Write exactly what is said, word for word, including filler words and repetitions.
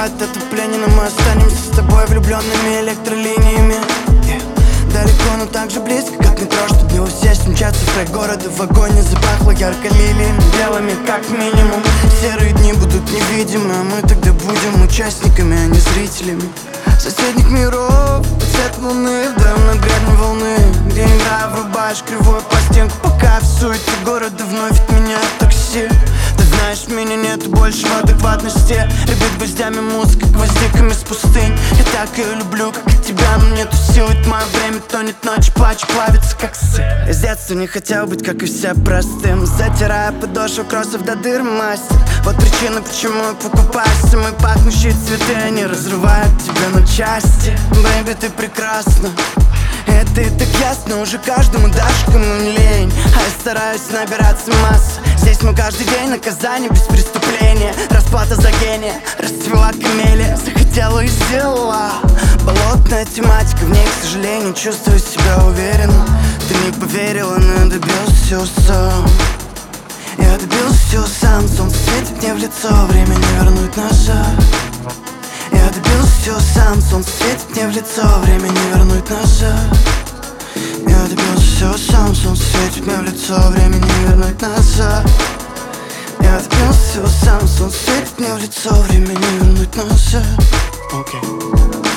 вызывает отопление, но мы останемся с тобой влюбленными электролиниями. Далеко, но так же близко, как метро, чтоб не усесть, мчаться в край города. В вагоне запахло ярко лилиями, белыми как минимум. Серые дни будут невидимы, а мы тогда будем участниками, а не зрителями соседних миров. Цвет луны вдаем на гребне волны, где игра врубаешь кривую пластинку, пока в суете города вновь отменяют такси. Ты знаешь, меня нету больше в адекватности. Ребят гвоздями музыка, гвоздиками с пустынь. Я так ее люблю, как и тебя, но нету сил, ведь мое время тонет ночи, плачу, плавится как сыр. Я с детства не хотел быть, как и все, простым, затирая подошву кроссов до дыр, мастер. Вот причина, почему я покупаю самые пахнущие цветы. Они разрывают тебя на части. Бэйби, ты прекрасна, это и так ясно уже каждому, даже кому не лень. А я стараюсь набираться масса. Здесь мы каждый день наказание без преступления. Расплата за гения, расцвела камелия. Захотела и сделала. Болотная тематика, в ней, к сожалению, чувствую себя уверенно. Ты не поверила, но я добился всего сам. Я добился всего сам. Солнце светит мне в лицо, время не вернуть назад. Я добился всего сам. Солнце светит мне в лицо, время не вернуть назад. Я добился всего сам. Солнце светит мне в лицо, время не вернуть назад. Я добился всего сам. Солнце светит мне в лицо, время не вернуть назад. Okay.